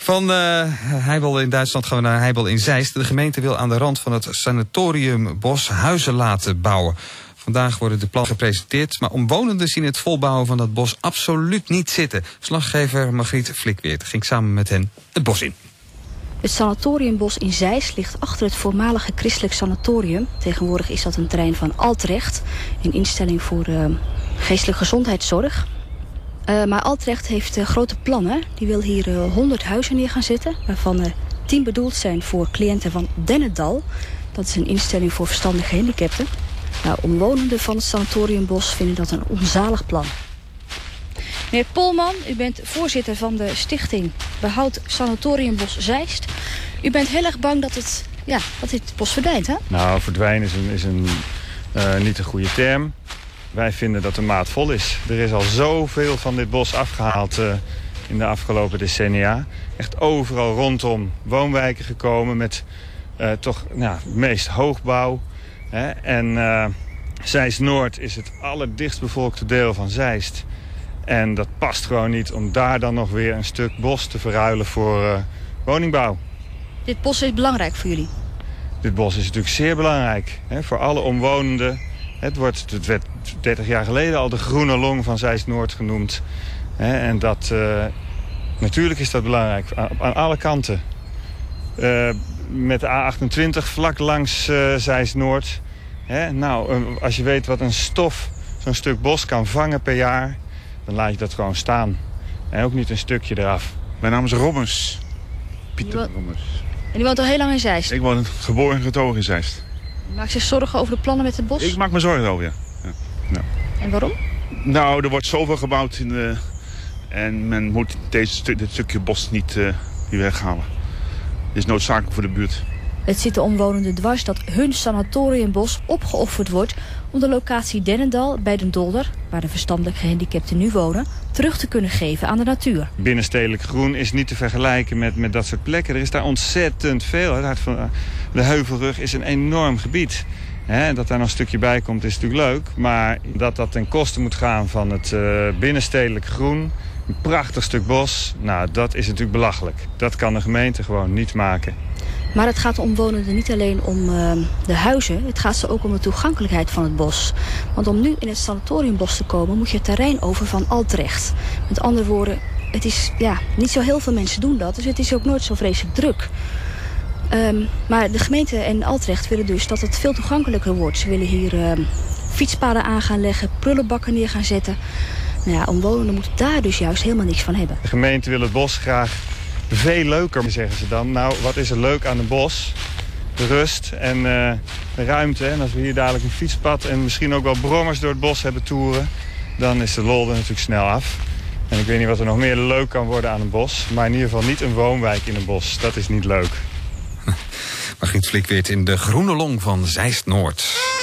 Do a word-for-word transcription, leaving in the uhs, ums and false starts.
Van uh, Heibel in Duitsland gaan we naar Heibel in Zeist. De gemeente wil aan de rand van het sanatoriumbos huizen laten bouwen. Vandaag worden de plannen gepresenteerd, maar omwonenden zien het volbouwen van dat bos absoluut niet zitten. Verslaggever Margriet Flikweert ging samen met hen het bos in. Het sanatoriumbos in Zeist ligt achter het voormalige christelijk sanatorium. Tegenwoordig is dat een terrein van Altrecht, een instelling voor uh, geestelijke gezondheidszorg. Uh, maar Altrecht heeft uh, grote plannen. Die wil hier uh, honderd huizen neer gaan zetten, waarvan er tien bedoeld zijn voor cliënten van Dennendal. Dat is een instelling voor verstandige gehandicapten. Nou, omwonenden van het sanatoriumbos vinden dat een onzalig plan. Meneer Polman, u bent voorzitter van de stichting Behoud Sanatoriumbos Zeist. U bent heel erg bang dat, het, ja, dat dit bos verdwijnt, hè? Nou, verdwijnen is, een, is een, uh, niet een goede term. Wij vinden dat de maat vol is. Er is al zoveel van dit bos afgehaald uh, in de afgelopen decennia. Echt overal rondom woonwijken gekomen met uh, toch nou, meest hoogbouw. Hè? En uh, Zeist-Noord is het allerdichtst bevolkte deel van Zeist. En dat past gewoon niet om daar dan nog weer een stuk bos te verruilen voor uh, woningbouw. Dit bos is belangrijk voor jullie? Dit bos is natuurlijk zeer belangrijk, hè, voor alle omwonenden. Het, wordt, het werd dertig jaar geleden al de groene long van Zeist-Noord genoemd. Hè, en dat, uh, natuurlijk is dat belangrijk aan, aan alle kanten. Uh, met de A achtentwintig vlak langs uh, Zeist-Noord. Hè, nou, uh, als je weet wat een stof zo'n stuk bos kan vangen per jaar, dan laat je dat gewoon staan. En ook niet een stukje eraf. Mijn naam is Rommers. Pieter woont... Rommers. En u woont al heel lang in Zeist? Ik woon geboren en getogen in Zeist. Maakt zich zorgen over de plannen met het bos? Ik maak me zorgen over, ja. ja. ja. En waarom? Nou, er wordt zoveel gebouwd in de... en men moet deze stu dit stukje bos niet, uh, niet weghalen. Het is noodzakelijk voor de buurt. Het zit de omwonenden dwars dat hun sanatoriumbos opgeofferd wordt om de locatie Dennendal bij Den Dolder, waar de verstandelijk gehandicapten nu wonen, terug te kunnen geven aan de natuur. Binnenstedelijk groen is niet te vergelijken met, met dat soort plekken. Er is daar ontzettend veel. Het hart van de Heuvelrug is een enorm gebied. He, dat daar nog een stukje bij komt is natuurlijk leuk. Maar dat dat ten koste moet gaan van het uh, binnenstedelijk groen, een prachtig stuk bos, nou, dat is natuurlijk belachelijk. Dat kan de gemeente gewoon niet maken. Maar het gaat de omwonenden niet alleen om uh, de huizen. Het gaat ze ook om de toegankelijkheid van het bos. Want om nu in het sanatoriumbos te komen moet je het terrein over van Altrecht. Met andere woorden, het is, ja, niet zo heel veel mensen doen dat. Dus het is ook nooit zo vreselijk druk. Um, maar de gemeente en Altrecht willen dus dat het veel toegankelijker wordt. Ze willen hier uh, fietspaden aan gaan leggen, prullenbakken neer gaan zetten. Nou ja, omwonenden moeten daar dus juist helemaal niks van hebben. De gemeente wil het bos graag veel leuker, zeggen ze dan. Nou, wat is er leuk aan een bos? De rust en uh, de ruimte. En als we hier dadelijk een fietspad en misschien ook wel brommers door het bos hebben toeren, dan is de lol er natuurlijk snel af. En ik weet niet wat er nog meer leuk kan worden aan een bos. Maar in ieder geval niet een woonwijk in een bos. Dat is niet leuk. Margriet Flikweert in de groene long van Zeist-Noord.